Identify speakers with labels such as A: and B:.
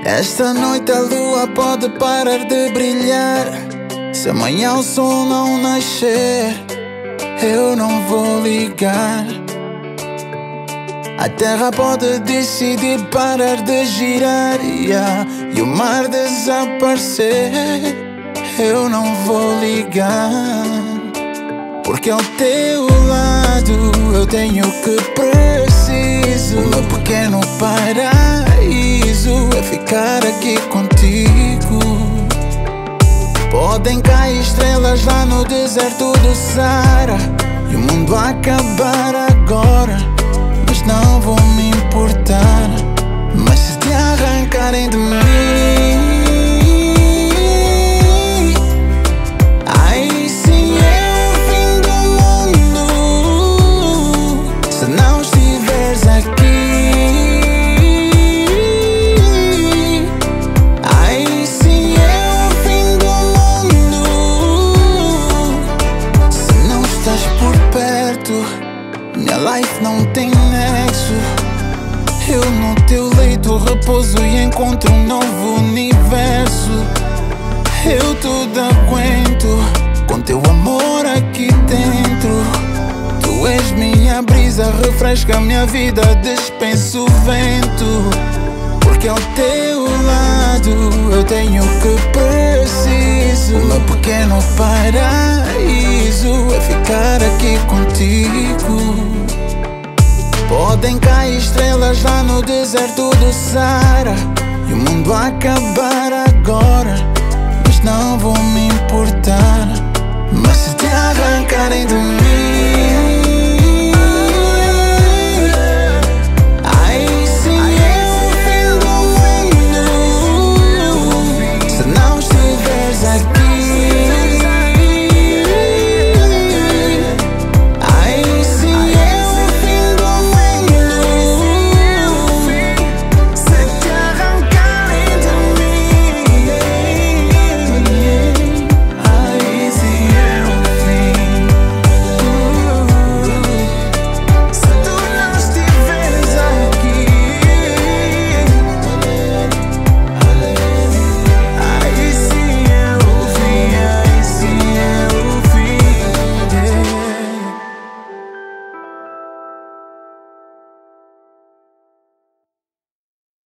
A: Esta noite a lua pode parar de brilhar. Se amanhã o sol não nascer, eu não vou ligar. A terra pode decidir parar de girar, e o mar desaparecer, eu não vou ligar. Porque ao teu lado eu tenho o que preciso. O meu pequeno paraíso é ficar aqui contigo. Podem cair estrelas lá no deserto do Saara e o mundo acabar agora, mas não vou me importar. Mas se te arrancarem de mim, aí sim é o fim do mundo. Se não estiveres aqui, aí sim é o fim do mundo. Se não estás por perto, minha life não tem nexo. Eu no teu leito repouso e encontro um novo universo. Eu tudo aguento com teu amor aqui dentro. Tu és minha brisa, refresca minha vida, dispenso o vento. Porque ao teu lado eu tenho o que preciso. O meu pequeno paraíso é ficar aqui contigo. Podem cair estrelas lá no deserto do Saara e o mundo acabar agora, mas não vou me importar.